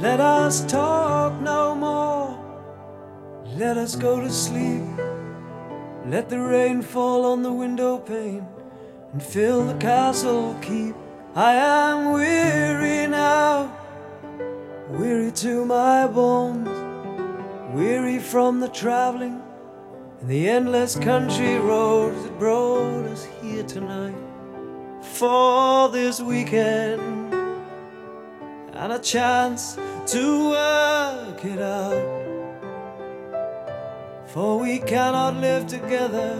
Let us talk no more. Let us go to sleep. Let the rain fall on the window pane and fill the castle keep. I am weary now, weary to my bones, weary from the traveling and the endless country roads that brought us here tonight for this weekend and a chance to work it out. For we cannot live together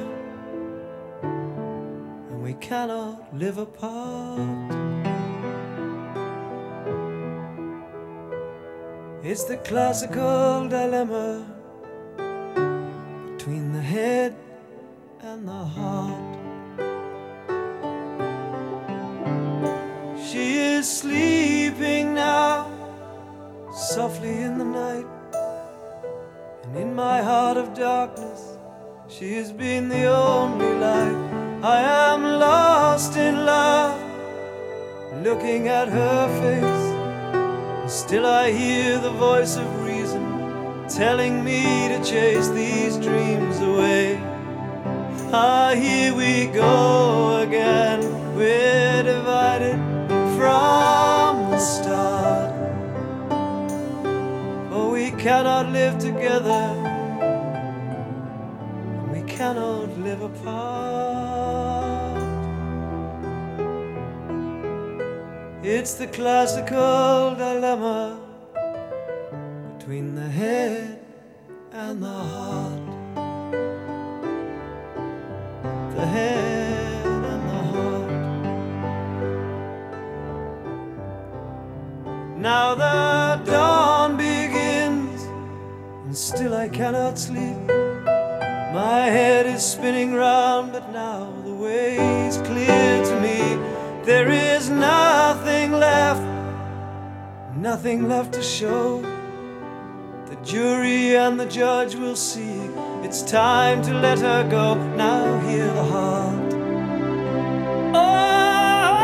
and we cannot live apart. It's the classical dilemma between the head and the heart. She is sleeping now, softly in the night, and in my heart of darkness she has been the only light. I am lost in love, looking at her face, and still I hear the voice of reason telling me to chase these dreams away. Ah, here we go again, we're divided from the start. For we cannot live together, we cannot live apart. It's the classical dilemma between the head and the heart. The head and the heart. Now the dawn begins and still I cannot sleep. My head is spinning round, but now the way is clear to me. There is nothing left, nothing left to show. The jury and the judge will see. It's time to let her go. Now hear the heart. Oh,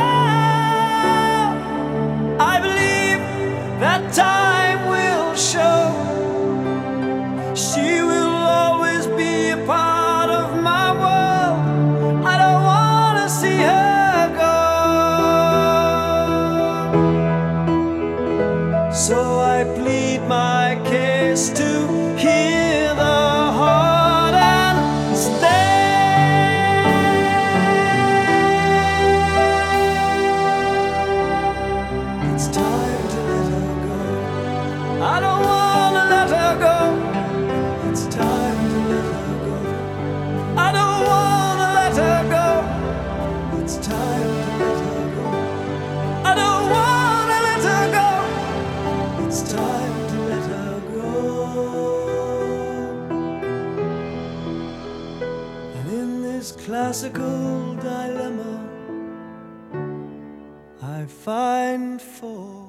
I believe that time will show. She will always be a part of my world. I don't want to see her go. So I plead my case to hear the heart and stay. It's time to let her go. I don't want to let her go. It's time to let her go. I don't want to let her go. It's time to let her go. I don't want to let her go. It's time to let her go. And in this classical dilemma I find for